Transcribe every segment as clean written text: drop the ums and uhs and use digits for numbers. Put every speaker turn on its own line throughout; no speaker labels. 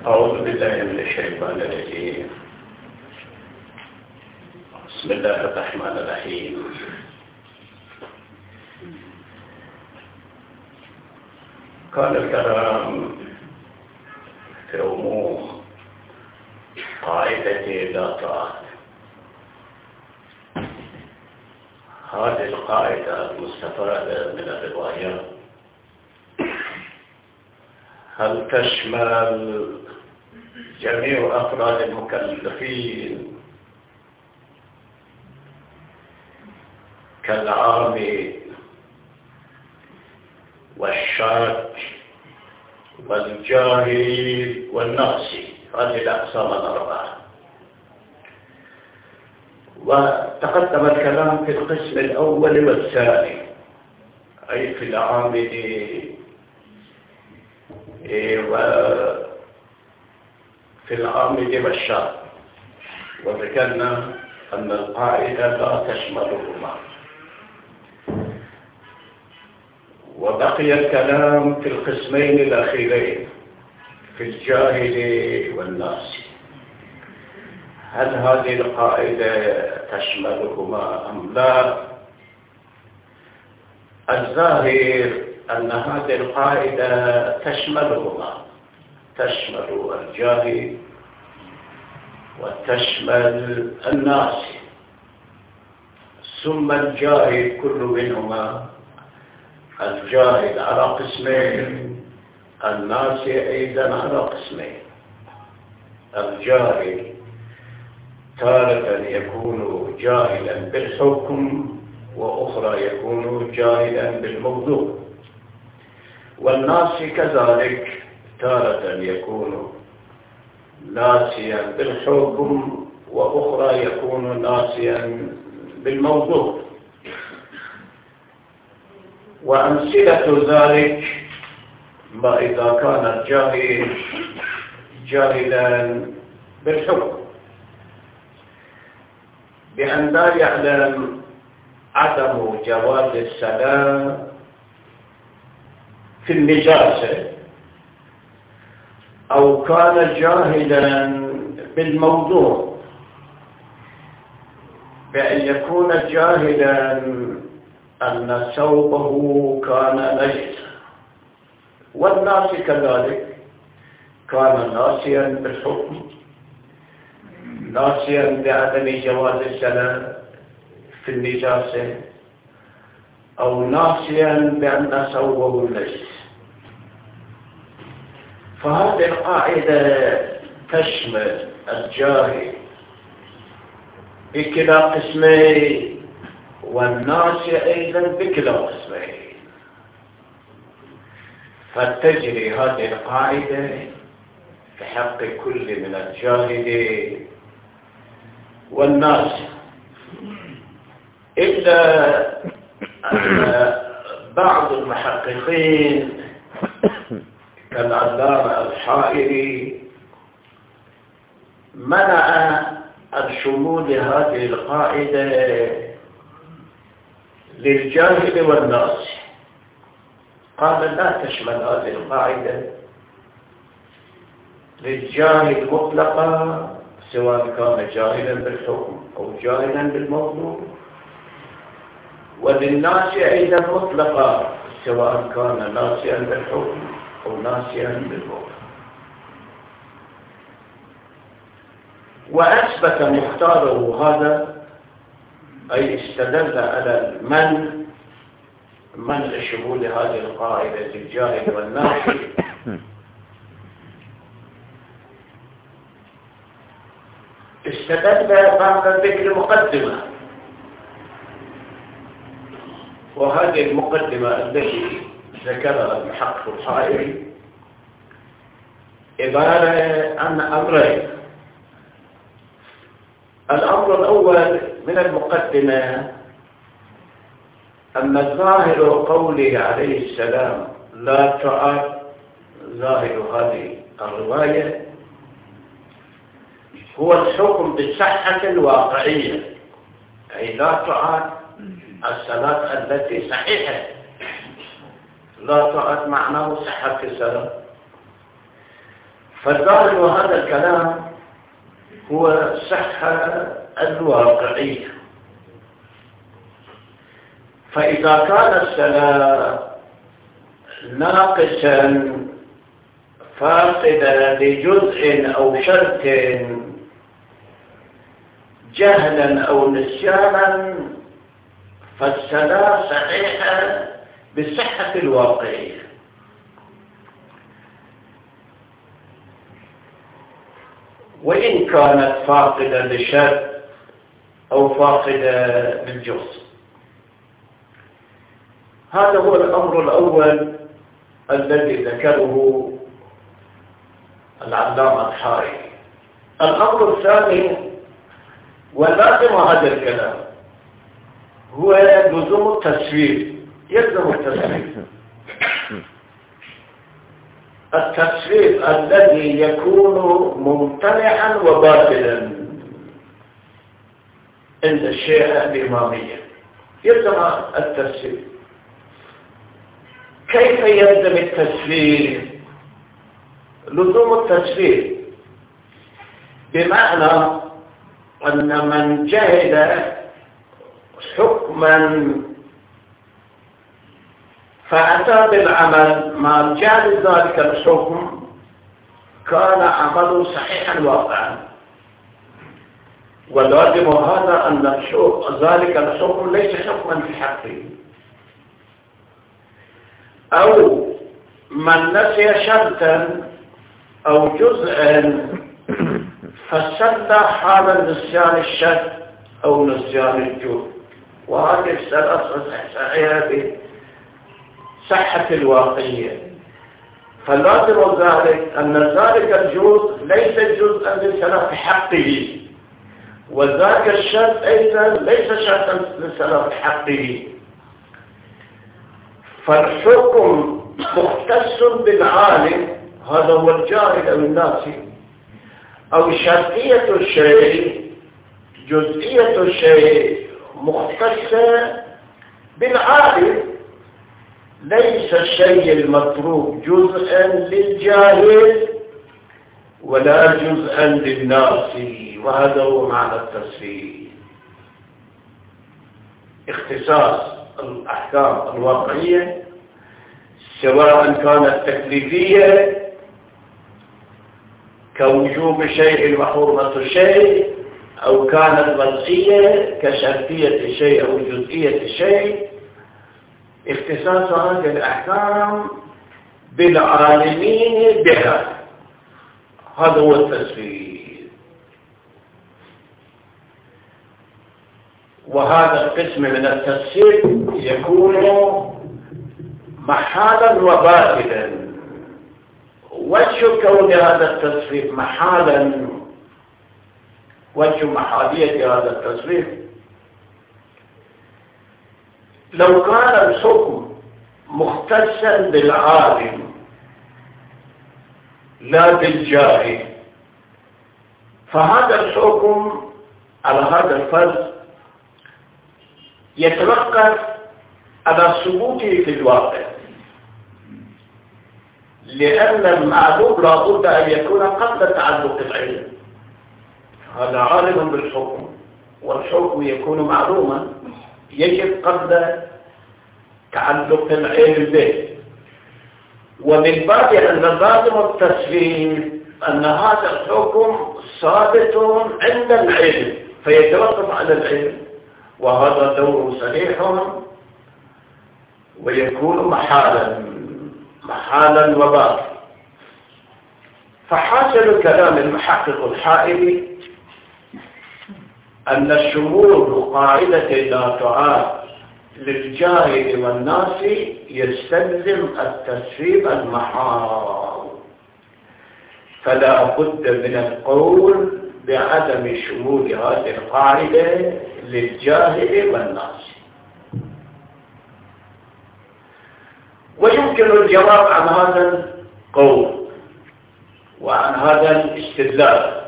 أعوذ بالله من الشيطان الرجيم. بسم الله الرحمن الرحيم. قال الكلام في عموم قاعدة لا طاعة. هذه القاعدة المستفادة من الروايات هل تشمل جميع أفراد المكلفين كالعامي والشاك والجاهل والناسي، هذه الأقسام الأربعة. وتقدم الكلام في القسم الأول والثاني، أي في العامل وفي العامل والشاك، وذكرنا أن القاعدة لا تشملهما. وبقي الكلام في القسمين الأخيرين في الجاهل والناس، هل هذه القاعدة تشملهما أم لا؟ الظاهر أن هذه القاعدة تشملهما، تشمل الجاهل وتشمل الناس. ثم الجاهل كل منهما، الجاهل على قسمين، الناس أيضا على قسمين. الجاهل تارة يكون جاهلا بالحكم، وأخرى يكون جاهلا بالموضوع. والناس كذلك تارة يكون ناسيا بالحكم، وأخرى يكون ناسيا بالموضوع. وأمثلة ذلك ما إذا كان الجاهل جاهلا بالحكم بأن لا يعلم عدم جواز السلام في النجاسة، أو كان جاهلا بالموضوع بأن يكون جاهلا أن ثوبه كان نجسا. والناس كذلك كان ناسيا بالحكم، ناسيا بعدم جواز السلام في النجاسة، أو ناسيا بأن ثوبه نجس. فهذه القاعدة تشمل الجاهل بكلا قسمين، والناس أيضا بكلا قسمين. فتجري هذه القاعدة في حق كل من الجاهل والناس، إلا أن بعض المحققين كالعلامة الحائري منع الشمول هذه القاعدة للجاهل والناس. قال لا تشمل هذه القاعدة للجاهل مطلقا، سواء كان جاهلا بالحكم أو جاهلا بالموضوع، وللناس أيضا مطلقا، سواء كان ناسيا بالحكم أو ناسيا بالموضوع. وأثبت مختاره هذا، أي استدل على منع شمول هذه القاعدة للجاهل والناس استدل بعد ذكر مقدمة، وهذه المقدمة التي ذكرها المحقق الحائري عبارة عن أمرين. الأمر الأول من المقدمة أن ظاهر قوله عليه السلام لا تعاد، ظاهر هذه الرواية هو الحكم بالصحة الواقعية، أي لا تعاد الصلاة التي صحيحة، لا تعد معناه صحة الصلاة. فظاهر هذا الكلام هو الصحة الواقعية. فإذا كان السلام ناقصا فاقدا لجزء أو شرط جهلا أو نسيانا فالصلاة صحيحة بالصحة الواقعية. وإن كانت فاقدة لشرط أو فاقدة للجزء. هذا هو الأمر الأول الذي ذكره العلامة الحائري. الأمر الثاني ولازم هذا الكلام هو لزوم التسويف. يلزم التسويف، التسويف الذي يكون ممتنعا وباطلا عند الشيعة الإمامية. يلزم التسويف. كيف يلزم التسويف؟ لزوم التسويف بمعنى أن من جهل حكما فأتى بالعمل مع جهل ذلك الحكم كان عمله صحيحا واقعا. ولازم هذا أن ذلك الحكم ليس حكما في حقه. أو من نسي شرطا أو جزءا فسد حال نسيان الشرط أو نسيان الجزء. وهذه الثلاثة صحيحة بصحة الواقعية. فلازم ذلك أن ذلك الجزء ليس جزءا لصلاة حقه، وذاك الشرط أيضا ليس شرطا لصلاة حقه. فالحكم مختص بالعالم، هذا هو الجاهل أو الناسي، أو شرطية الشيء جزئية الشيء مختصة بالعالم. ليس الشيء المتروك جزءا للجاهل ولا جزءا للناسي. وهذا هو معنى التسويف. اختصاص الأحكام الواقعية سواء كانت تكليفية كوجوب شيء وحرمة الشيء، أو كانت وضعية كشرطية الشيء أو جزئية الشيء. اختصاص هذه الأحكام بالعالمين بها، هذا هو التسويف. وهذا القسم من التسويف يكون محالا وباطلا. وجه كون هذا التسويف محالا، وجه محالية هذا التسويف، لو كان الحكم مختصا بالعالم لا بالجاهل فهذا الحكم على هذا الفرض يتوقف على ثبوته في الواقع، لأن المعلوم لا بد أن يكون قبل تعلق العلم. هذا عالم بالحكم، والحكم يكون معلوما يجب قبل تعلق العلم به. ومن باب أن لازم التسليم أن هذا الحكم ثابت عند العلم فيتوقف على العلم، وهذا دور صحيح ويكون محالا وباطلا. فحاصل كلام المحقق الحائري أن الشمول قاعدة لا تعاد للجاهل والناس يستلزم التسويب المحال، فلا بد من القول بعدم شمول هذه القاعدة للجاهل والناس. ويمكن الجواب عن هذا القول وعن هذا الاستدلال.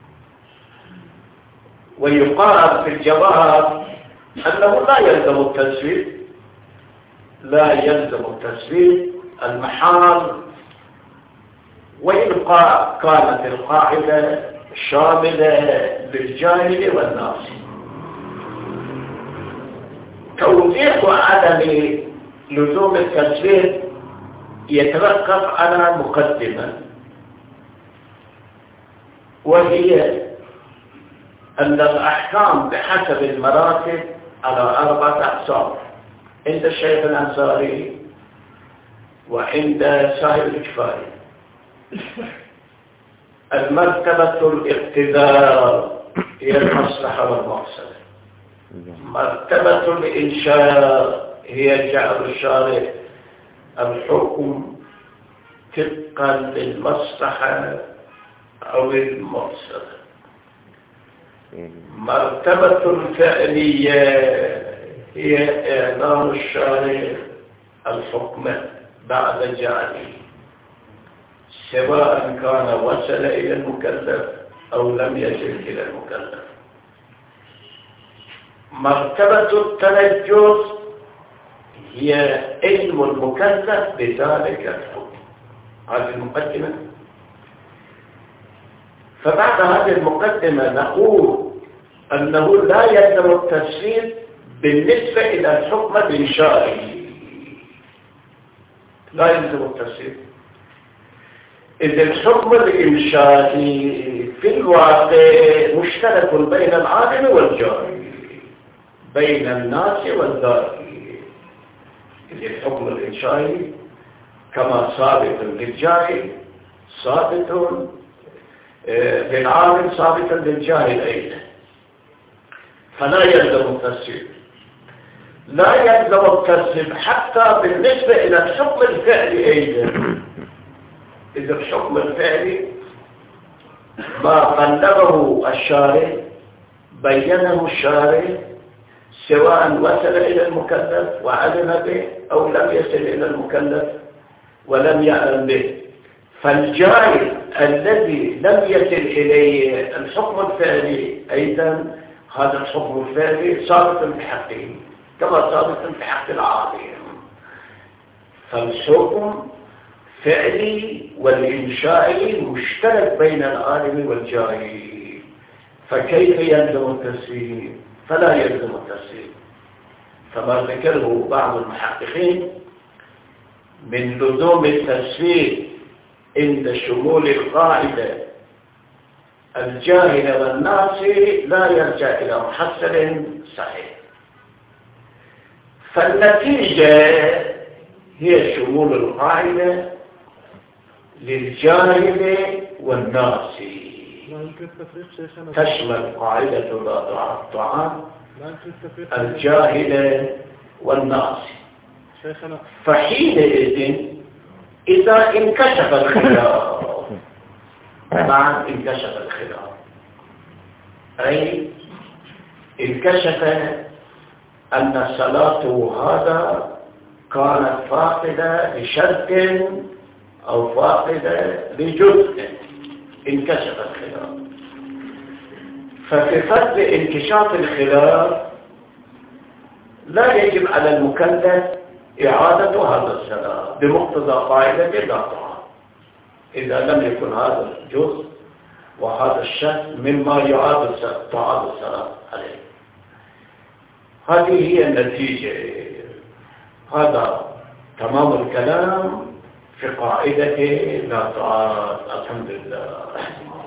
ويقال في الجواب أنه لا يلزم التسويب، المحال وإن كانت القاعدة شاملة للجاهل والناس. توضيح عدم لزوم التسليم يتركب على مقدمة، وهي أن الأحكام بحسب المراتب على 4 أقسام عند الشيخ الأنصاري وعند صاحب الكفاية. المرتبة الاقتدار هي المصلحة والمقصد. مرتبة الإنشاء هي جعل الشارع الحكم طبقا للمصلحة أو المقصد. مرتبة الفعلية هي إعلان الشارع الحكم بعد جعله، سواء كان وصل إلى المكلف أو لم يصل إلى المكلف. مرتبة التنجس هي علم المكلف بذلك الحكم. هذه المقدمة. فبعد هذه المقدمة نقول أنه لا يلزم التفسير بالنسبة إلى الحكم الإنشائي، لا يلزم التفسير. إذ الحكم الإنشائي في الواقع مشترك بين العالم والجاهل، بين الناس والذاكر. إذ الحكم الإنشائي كما ثابت للجاهل ثابت للعالم ثابت للجاهل أيضا، فلا يلزم التفسير. لا يلزم التفسير حتى بالنسبة إلى الحكم الفعلي أيضا. إذا الحكم الفعلي ما قلبه الشارع بينه الشارع سواء وصل إلى المكلف وعلم به أو لم يصل إلى المكلف ولم يعلم به. فالجاهل الذي لم يصل إليه الحكم الفعلي أيضا هذا الحكم الفعلي ثابت بحقه كما ثابت بحق العالم. فالحكم فعلي والإنشائي مشترك بين العالم والجاهل، فكيف يلزم التفسير؟ فلا يلزم التفسير. فما ذكره بعض المحققين من لزوم التفسير عند شمول القاعدة الجاهل والناس لا يرجع إلى محصل صحيح. فالنتيجة هي شمول القاعدة للجاهل والناس، تشمل قاعدة الطعام الجاهل والناس. فحينئذ إذا انكشف الخلاف، طبعا انكشف الخلاف، أي انكشف أن صلاته هذا كانت فاقدة لشرط أو فاقدة لجزء، انكشف الخلاف. ففي فرض انكشاف الخلاف لا يجب على المكلف إعادة هذا الصلاة بمقتضى قاعدة لا طعام إذا لم يكن هذا الجزء وهذا الشيء مما يعاد الصلاة عليه. هذه هي النتيجة. هذا تمام الكلام في قاعدة لا تعاد. الحمد لله.